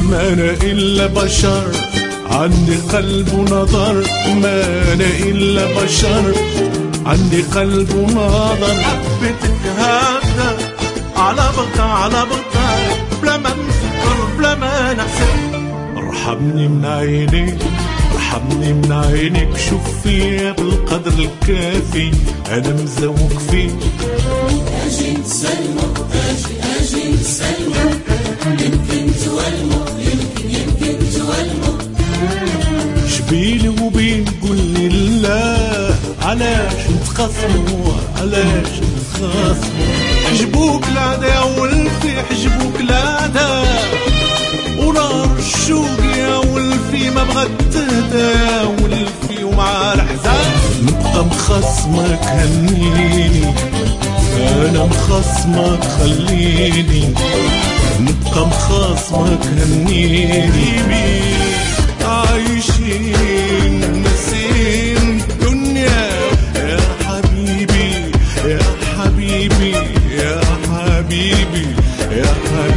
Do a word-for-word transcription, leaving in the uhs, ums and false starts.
ما أنا إلا بشر عندي قلب ونظر، ما أنا إلا بشر عندي قلب ونظر. حبيتك هكذا على بقى على بقى بلا ما نفكر بلا ما نحسب. ارحمني من عينيك ارحمني من عينيك، شوف فيا بالقدر الكافي أنا مزوق فيك. أجي نسلمك أجي أجي نسلمك، يمكن تولمك يمكن يمكن تولمك. شبيلي وبين قولي لا، علاش نتخاصموا علاش نتخاصموا؟ حجبوك العدا يا ولفي حجبوك العدا، ونار الشوق يا ولفي ما بغات تهدى يا ولفي ومع الحزان. نبقى مخصمك هنيني أنا مخصمك خليني، نبقى مخصمك هنيني. عايشين نسين الدنيا يا حبيبي يا حبيبي يا حبيبي يا حبيبي.